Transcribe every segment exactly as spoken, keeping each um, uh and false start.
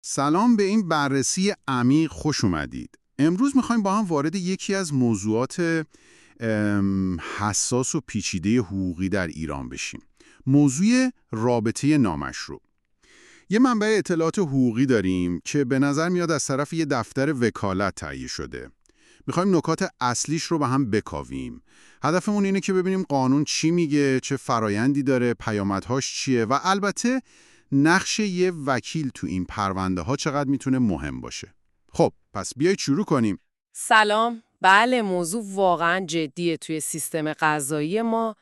سلام، به این بررسی عمیق خوش اومدید. امروز میخوایم با هم وارد یکی از موضوعات ام، حساس و پیچیده حقوقی در ایران بشیم. موضوع رابطه نامشروع. یه منبع اطلاعات حقوقی داریم که به نظر میاد از طرف یه دفتر وکالت تهیه شده. میخوایم نکات اصلیش رو با هم بکاویم. هدفمون اینه که ببینیم قانون چی میگه، چه فرایندی داره، پیامدهاش چیه و البته نقش یه وکیل تو این پرونده ها چقدر میتونه مهم باشه. خب پس بیایید شروع کنیم. سلام. بله، موضوع واقعا جدیه توی سیستم قضایی ما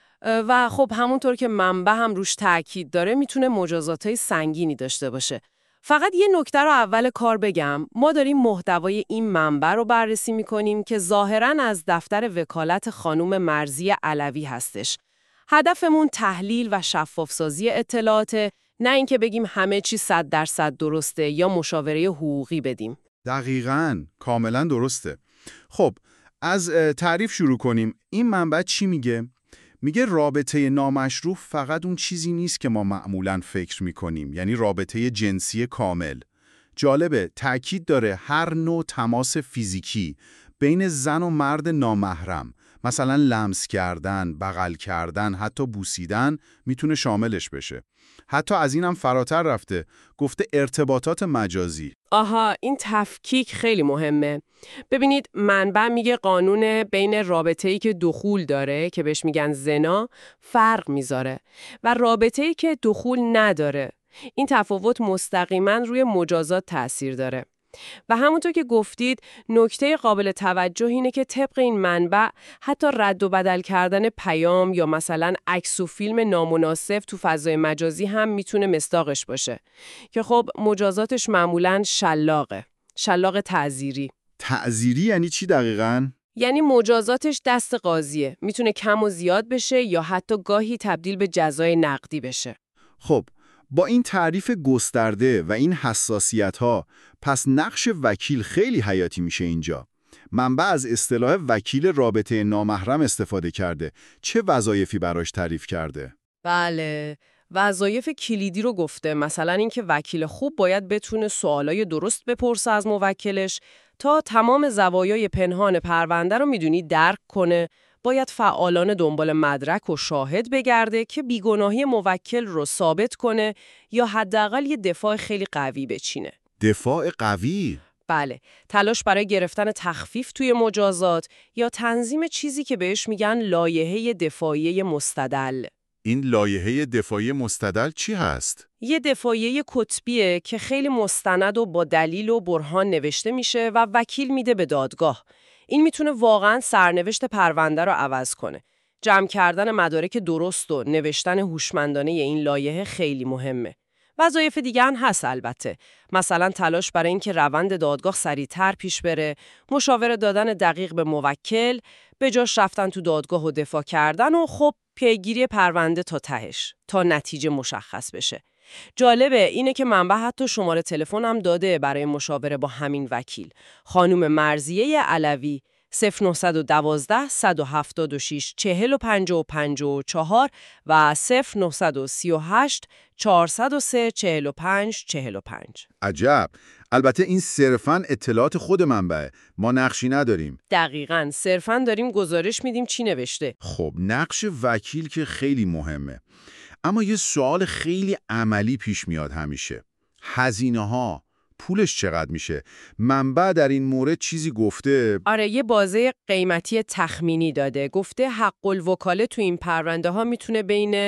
و خب همونطور که منبع هم روش تاکید داره میتونه مجازاتهای سنگینی داشته باشه. فقط یه نکته رو اول کار بگم، ما داریم محتوای این منبع رو بررسی میکنیم که ظاهراً از دفتر وکالت خانم مرضی علوی هستش. هدفمون تحلیل و شفافسازی اطلاعاته، نه اینکه بگیم همه چی صد درصد درسته یا مشاوره حقوقی بدیم. دقیقاً، کاملا درسته. خب از اه، تعریف شروع کنیم. این منبع چی میگه؟ میگه رابطه نامشروع فقط اون چیزی نیست که ما معمولاً فکر میکنیم، یعنی رابطه جنسی کامل. جالبه، تأکید داره هر نوع تماس فیزیکی بین زن و مرد نامحرم، مثلا لمس کردن، بغل کردن، حتی بوسیدن میتونه شاملش بشه. حتی از اینم فراتر رفته، گفته ارتباطات مجازی. آها، این تفکیک خیلی مهمه. ببینید، منبع میگه قانون بین رابطه‌ای که دخول داره که بهش میگن زنا فرق میذاره و رابطه‌ای که دخول نداره. این تفاوت مستقیما روی مجازات تأثیر داره. و همونطور که گفتید، نکته قابل توجه اینه که طبق این منبع حتی رد و بدل کردن پیام یا مثلا عکس و فیلم نامناسب تو فضای مجازی هم میتونه مصداقش باشه که خب مجازاتش معمولاً شلاقه، شلاق تعزیری. تعزیری یعنی چی دقیقاً؟ یعنی مجازاتش دست قاضیه، میتونه کم و زیاد بشه یا حتی گاهی تبدیل به جزای نقدی بشه. خب با این تعریف گسترده و این حساسیت‌ها، پس نقش وکیل خیلی حیاتی میشه اینجا. منبع از اصطلاح وکیل رابطه نامحرم استفاده کرده. چه وظایفی براش تعریف کرده؟ بله، وظایف کلیدی رو گفته، مثلا اینکه وکیل خوب باید بتونه سوالای درست بپرسه از موکلش تا تمام زوایای پنهان پرونده رو میدونی درک کنه، باید فعالان دنبال مدرک و شاهد بگرده که بیگناهی موکل رو ثابت کنه یا حداقل یه دفاع خیلی قوی بچینه. دفاع قوی؟ بله، تلاش برای گرفتن تخفیف توی مجازات یا تنظیم چیزی که بهش میگن لایحه دفاعیه مستدل. این لایحه دفاعی مستدل چی هست؟ یه دفاعیه کتبیه که خیلی مستند و با دلیل و برهان نوشته میشه و وکیل میده به دادگاه. این میتونه واقعاً سرنوشت پرونده رو عوض کنه. جمع کردن مدارک درست و نوشتن هوشمندانه این لایحه خیلی مهمه. وظایف دیگه هم هست البته. مثلا تلاش برای اینکه روند دادگاه سریعتر پیش بره، مشاوره دادن دقیق به موکل، به جاش رفتن تو دادگاه و دفاع کردن و خب پیگیری پرونده تا تهش، تا نتیجه مشخص بشه. جالبه اینه که منبع حتی شماره تلفن هم داده برای مشاوره با همین وکیل. خانم مرضیه علوی صفر نه یک دو صد و هفتاد و شش چهل و پنجاه و پنجاه و چهار و صفر نه سه هشت چهارصد و سه چهل و پنج چهل و پنج. عجب. البته این صرفاً اطلاعات خود منبعه، ما نقشی نداریم. دقیقاً، صرفاً داریم گزارش میدیم چی نوشته. خب نقش وکیل که خیلی مهمه، اما یه سوال خیلی عملی پیش میاد همیشه. هزینه ها، پولش چقدر میشه؟ منبع در این مورد چیزی گفته؟ آره، یه بازه قیمتی تخمینی داده. گفته حق الوکاله تو این پرونده ها میتونه بین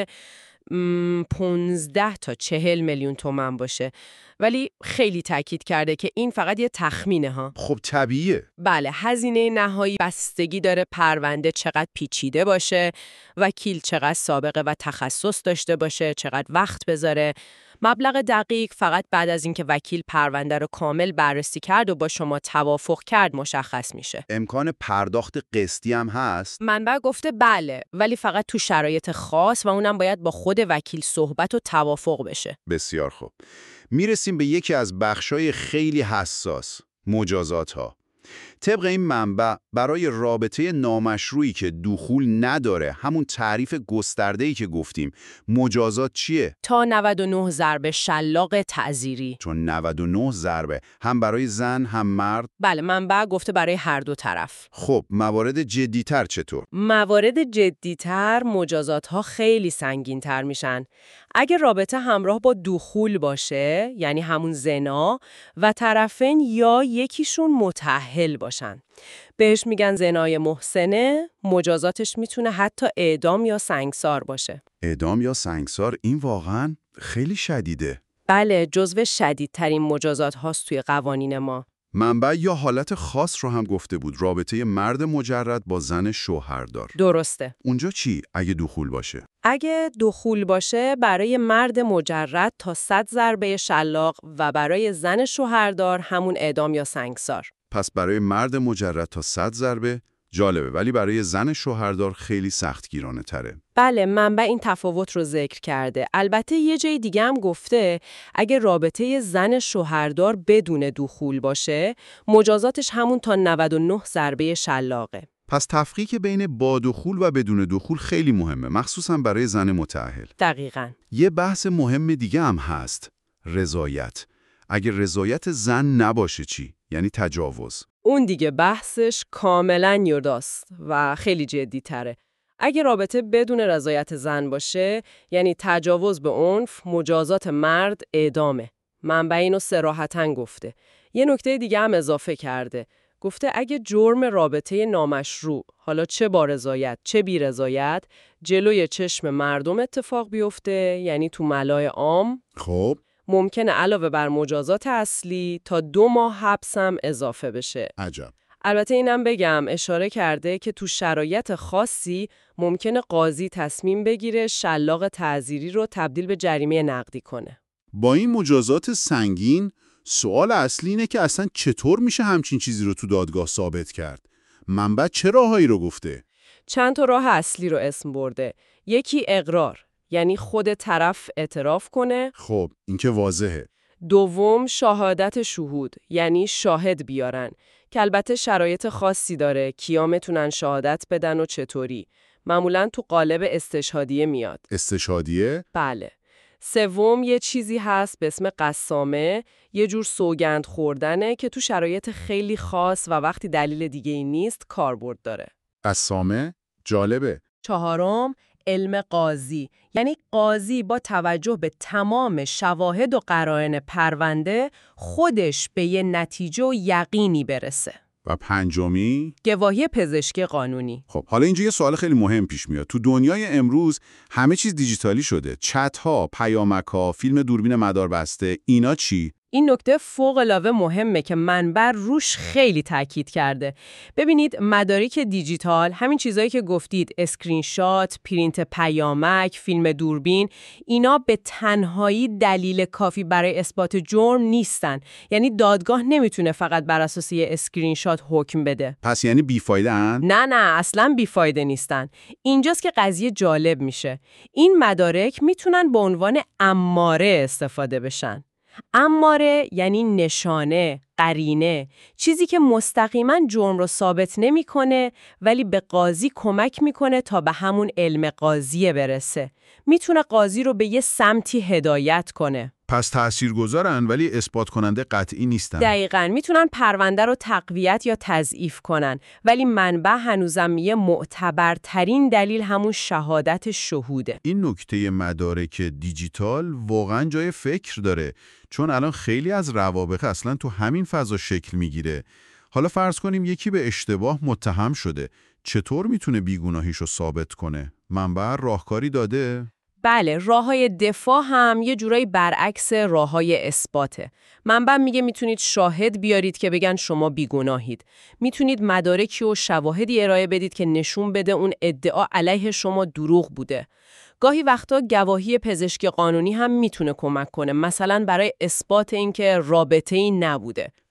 پونزده تا چهل میلیون تومان باشه، ولی خیلی تاکید کرده که این فقط یه تخمینه ها. خب طبیعیه. بله، هزینه نهایی بستگی داره پرونده چقدر پیچیده باشه، وکیل چقدر سابقه و تخصص داشته باشه، چقدر وقت بذاره. مبلغ دقیق فقط بعد از اینکه وکیل پرونده رو کامل بررسی کرد و با شما توافق کرد مشخص میشه. امکان پرداخت قسطی هم هست؟ منبع گفته بله، ولی فقط تو شرایط خاص و اونم باید با خود وکیل صحبت و توافق بشه. بسیار خوب. میرسیم به یکی از بخشای خیلی حساس، مجازات ها. طبق این منبع برای رابطه نامشروعی که دخول نداره، همون تعریف گسترده‌ای که گفتیم، مجازات چیه؟ تا نود و نه ضرب شلاق تعزیری. چون نود و نه ضربه هم برای زن هم مرد. بله، منبع گفته برای هر دو طرف. خب موارد جدی‌تر چطور؟ موارد جدی‌تر مجازات‌ها خیلی سنگین‌تر میشن. اگه رابطه همراه با دخول باشه، یعنی همون زنا، و طرفین یا یکیشون متأهل باشن، بهش میگن زنای محسنه. مجازاتش میتونه حتی اعدام یا سنگسار باشه. اعدام یا سنگسار، این واقعاً خیلی شدیده. بله، جزو شدیدترین مجازات هاست توی قوانین ما. منبع یا حالت خاص رو هم گفته بود، رابطه مرد مجرد با زن شوهردار. درسته. اونجا چی اگه دخول باشه؟ اگه دخول باشه برای مرد مجرد تا صد ضربه شلاق و برای زن شوهردار همون اعدام یا سنگسار. پس برای مرد مجرد تا صد ضربه جالبه، ولی برای زن شوهردار خیلی سختگیرانه تره. بله، منبع این تفاوت رو ذکر کرده. البته یه جای دیگه هم گفته اگه رابطه زن شوهردار بدون دخول باشه، مجازاتش همون تا نود و نه ضربه شلاقه. پس تفکیک بین با دخول و بدون دخول خیلی مهمه، مخصوصا برای زن متأهل. دقیقاً. یه بحث مهم دیگه هم هست، رضایت. اگه رضایت زن نباشه چی؟ یعنی تجاوز. اون دیگه بحثش کاملاً یرداست و خیلی جدی تره. اگه رابطه بدون رضایت زن باشه، یعنی تجاوز به عنف، مجازات مرد اعدامه. منبع اینو صراحتاً گفته. یه نکته دیگه هم اضافه کرده. گفته اگه جرم رابطه نامشروع، حالا چه با رضایت چه بی رضایت، جلوی چشم مردم اتفاق بیفته، یعنی تو ملای عام، خب ممکنه علاوه بر مجازات اصلی تا دو ماه حبس هم اضافه بشه. عجب. البته اینم بگم اشاره کرده که تو شرایط خاصی ممکنه قاضی تصمیم بگیره شلاق تعزیری رو تبدیل به جریمه نقدی کنه. با این مجازات سنگین، سوال اصلی اینه که اصلا چطور میشه همچین چیزی رو تو دادگاه ثابت کرد؟ منبع چه راههایی رو گفته؟ چند تا راه اصلی رو اسم برده. یکی اقرار، یعنی خود طرف اعتراف کنه. خب این که واضحه. دوم شهادت شهود، یعنی شاهد بیارن، که البته شرایط خاصی داره، کیا میتونن شهادت بدن و چطوری. معمولاً تو قالب استشهادیه میاد. استشهادیه؟ بله. سوم یه چیزی هست به اسم قسامه، یه جور سوگند خوردنه که تو شرایط خیلی خاص و وقتی دلیل دیگه ای نیست کاربرد داره. قسامه؟ جالبه. چهارم علم قاضی، یعنی قاضی با توجه به تمام شواهد و قرائن پرونده خودش به یه نتیجه و یقینی برسه. و پنجمی؟ گواهی پزشکی قانونی. خب حالا اینجا یه سوال خیلی مهم پیش میاد. تو دنیای امروز همه چیز دیجیتالی شده. چت‌ها، پیامک‌ها، فیلم دوربین مداربسته، اینا چی؟ این نکته فوق‌العاده مهمه که منبع روش خیلی تاکید کرده. ببینید مدارک دیجیتال، همین چیزایی که گفتید، اسکرین شات، پرینت پیامک، فیلم دوربین، اینا به تنهایی دلیل کافی برای اثبات جرم نیستن. یعنی دادگاه نمیتونه فقط بر اساس یه اسکرین شات حکم بده. پس یعنی بیفایده ان؟ نه نه، اصلاً بیفایده نیستن. اینجاست که قضیه جالب میشه. این مدارک میتونن به عنوان اماره استفاده بشن. اماره یعنی نشانه، قرینه، چیزی که مستقیما جرم رو ثابت نمیکنه ولی به قاضی کمک میکنه تا به همون علم قاضیه برسه. میتونه قاضی رو به یه سمتی هدایت کنه. پس تاثیرگذارن ولی اثبات کننده قطعی نیستن. دقیقاً، میتونن پرونده رو تقویت یا تضعیف کنن، ولی منبع هنوزم یه معتبرترین دلیل همون شهادت شهوده. این نکته مدارک دیجیتال واقعا جای فکر داره، چون الان خیلی از روابط اصلا تو همین فضا شکل میگیره. حالا فرض کنیم یکی به اشتباه متهم شده، چطور میتونه بیگناهیشو ثابت کنه؟ منبع راهکاری داده؟ بله، راههای دفاع هم یه جورایی برعکس راههای اثباته. منبع میگه میتونید شاهد بیارید که بگن شما بیگناهید. میتونید مدارکی و شواهدی ارائه بدید که نشون بده اون ادعا علیه شما دروغ بوده. گاهی وقتا گواهی پزشکی قانونی هم میتونه کمک کنه، مثلا برای اثبات اینکه رابطه‌ای نبوده.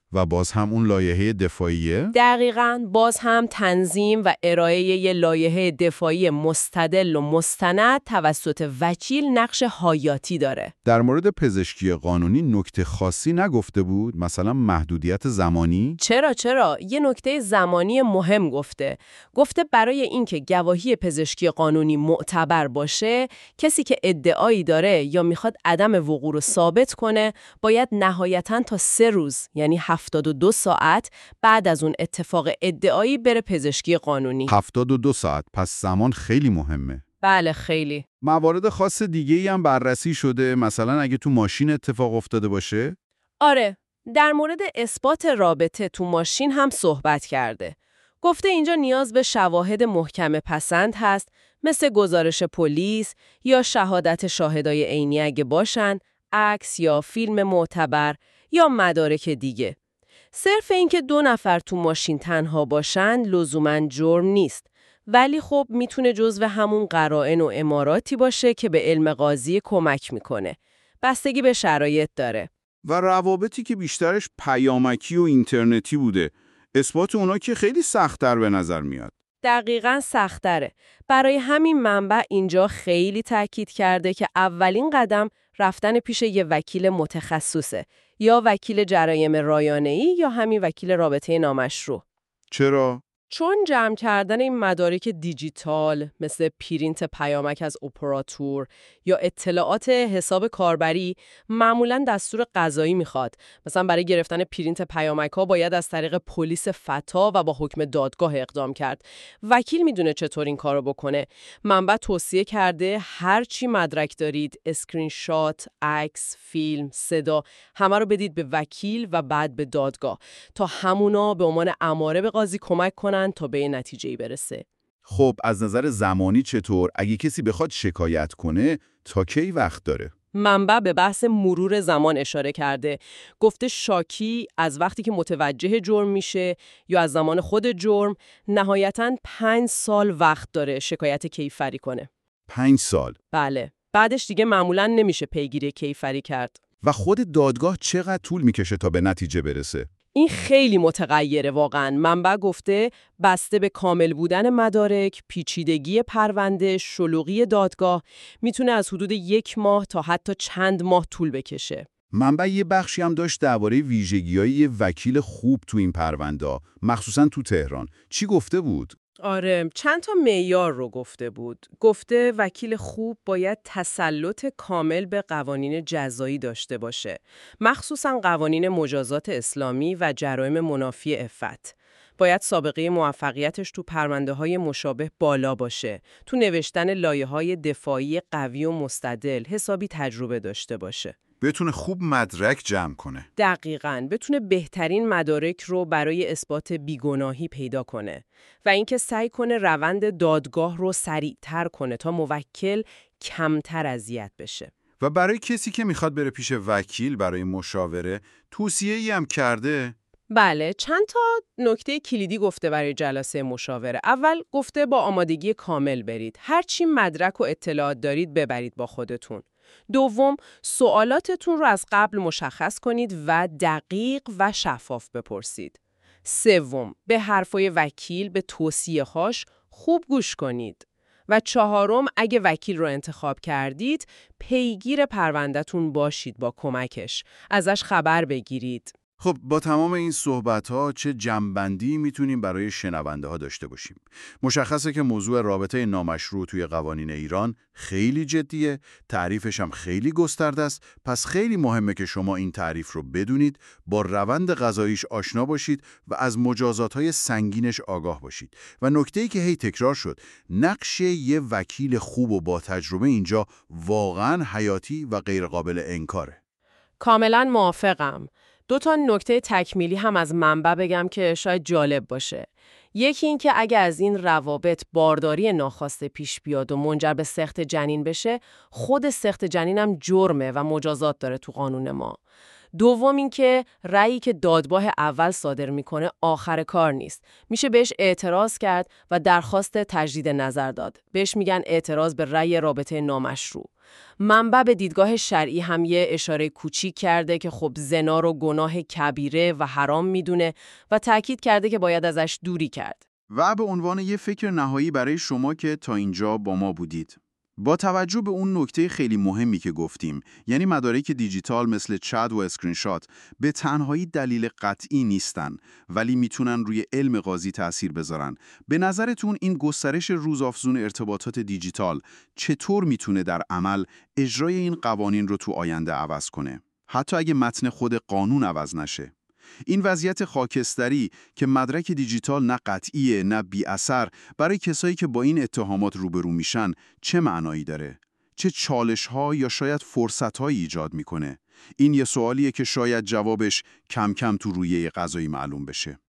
و باز هم اون لایحه دفاعیه؟ دقیقاً، باز هم تنظیم و ارائه یه لایحه دفاعی مستدل و مستند توسط وکیل نقش حیاتی داره. در مورد پزشکی قانونی نکته خاصی نگفته بود؟ مثلا محدودیت زمانی؟ چرا چرا یه نکته زمانی مهم گفته. گفته برای اینکه گواهی پزشکی قانونی معتبر باشه، کسی که ادعایی داره یا میخواد عدم وقوع رو ثابت کنه، باید نهایتاً تا سه روز، یعنی هفتاد و دو ساعت بعد از اون اتفاق ادعایی بره پزشکی قانونی. هفتاد و دو ساعت، پس زمان خیلی مهمه. بله خیلی. موارد خاص دیگه‌ای هم بررسی شده، مثلا اگه تو ماشین اتفاق افتاده باشه؟ آره، در مورد اثبات رابطه تو ماشین هم صحبت کرده. گفته اینجا نیاز به شواهد محکم پسند هست، مثل گزارش پلیس یا شهادت شاهدای عینی اگه باشن، عکس یا فیلم معتبر یا مدارک دیگه. صرف اینکه دو نفر تو ماشین تنها باشن لزوماً جرم نیست، ولی خب میتونه جزو همون قرائن و اماراتی باشه که به علم قاضی کمک میکنه. بستگی به شرایط داره. و روابطی که بیشترش پیامکی و اینترنتی بوده، اثبات اونا که خیلی سخت‌تر به نظر میاد. دقیقاً سخت‌تره. برای همین منبع اینجا خیلی تاکید کرده که اولین قدم رفتن پیش یه وکیل متخصصه، یا وکیل جرایم رایانه‌ای یا همین وکیل رابطه نامشروع. چرا؟ چون جمع کردن این مدارک دیجیتال مثل پرینت پیامک از اپراتور یا اطلاعات حساب کاربری معمولاً دستور قضایی میخواد. مثلا برای گرفتن پرینت پیامک ها باید از طریق پلیس فتا و با حکم دادگاه اقدام کرد. وکیل میدونه چطور این کارو بکنه. منبع توصیه کرده هر چی مدرک دارید، اسکرین شات، عکس، فیلم، صدا، همه رو بدید به وکیل و بعد به دادگاه تا همونا به عنوان اماره به قاضی کمک کنن تا به نتیجه‌ای برسه. خب از نظر زمانی چطور؟ اگه کسی بخواد شکایت کنه تا کی وقت داره؟ منبع به بحث مرور زمان اشاره کرده. گفته شاکی از وقتی که متوجه جرم میشه یا از زمان خود جرم نهایتاً پنج سال وقت داره شکایت کیفری کنه. پنج سال؟ بله. بعدش دیگه معمولاً نمیشه پیگیری کیفری کرد. و خود دادگاه چقدر طول میکشه تا به نتیجه برسه؟ این خیلی متغیره واقعاً. منبع گفته بسته به کامل بودن مدارک، پیچیدگی پرونده، شلوغی دادگاه، میتونه از حدود یک ماه تا حتی چند ماه طول بکشه. منبع یه بخشی هم داشت درباره ویژگی‌های یه وکیل خوب تو این پرونده، مخصوصاً تو تهران. چی گفته بود؟ آره، چند تا معیار رو گفته بود. گفته وکیل خوب باید تسلط کامل به قوانین جزایی داشته باشه، مخصوصاً قوانین مجازات اسلامی و جرایم منافی عفت. باید سابقه موفقیتش تو پرونده‌های مشابه بالا باشه. تو نوشتن لایحه‌های دفاعی قوی و مستدل حسابی تجربه داشته باشه. بتونه خوب مدرک جمع کنه. دقیقاً، بتونه بهترین مدارک رو برای اثبات بیگناهی پیدا کنه و اینکه سعی کنه روند دادگاه رو سریعتر کنه تا موکل کمتر اذیت بشه. و برای کسی که میخواد بره پیش وکیل برای مشاوره، توصیه‌ای هم کرده؟ بله، چند تا نکته کلیدی گفته برای جلسه مشاوره. اول گفته با آمادگی کامل برید. هر چی مدرک و اطلاعات دارید ببرید با خودتون. دوم، سوالاتتون رو از قبل مشخص کنید و دقیق و شفاف بپرسید. سوم، به حرفای وکیل، به توصیه‌هاش خوب گوش کنید. و چهارم، اگه وکیل رو انتخاب کردید، پیگیر پرونده‌تون باشید با کمکش. ازش خبر بگیرید. خب با تمام این صحبت‌ها چه جمع‌بندی میتونیم برای شنونده ها داشته باشیم؟ مشخصه که موضوع رابطه نامشروع توی قوانین ایران خیلی جدیه، تعریفش هم خیلی گسترده است، پس خیلی مهمه که شما این تعریف رو بدونید، با روند قضاییش آشنا باشید و از مجازات‌های سنگینش آگاه باشید. و نکته‌ای که هی تکرار شد، نقش یه وکیل خوب و با تجربه اینجا واقعاً حیاتی و غیرقابل انکاره. کاملاً موافقم. دو تا نکته تکمیلی هم از منبع بگم که شاید جالب باشه. یکی این که اگه از این روابط بارداری ناخواسته پیش بیاد و منجر به سقط جنین بشه، خود سقط جنین هم جرمه و مجازات داره تو قانون ما. دوم اینکه رأیی که دادگاه اول صادر میکنه آخر کار نیست. میشه بهش اعتراض کرد و درخواست تجدید نظر داد. بهش میگن اعتراض به رأی رابطه نامشروع. منبع به دیدگاه شرعی هم یه اشاره کوچیک کرده که خب زنا رو گناه کبیره و حرام میدونه و تأکید کرده که باید ازش دوری کرد. و به عنوان یه فکر نهایی برای شما که تا اینجا با ما بودید. با توجه به اون نکته خیلی مهمی که گفتیم، یعنی مدارک دیجیتال مثل چت و اسکرین شات به تنهایی دلیل قطعی نیستن، ولی میتونن روی علم قاضی تأثیر بذارن. به نظرتون این گسترش روزافزون ارتباطات دیجیتال چطور میتونه در عمل اجرای این قوانین رو تو آینده عوض کنه؟ حتی اگه متن خود قانون عوض نشه. این وضعیت خاکستری که مدرک دیجیتال نه قطعیه نه بی اثر برای کسایی که با این اتهامات روبرو میشن چه معنایی داره؟ چه چالش‌ها یا شاید فرصت‌هایی ایجاد میکنه؟ این یه سوالیه که شاید جوابش کم کم تو رویه قضایی معلوم بشه.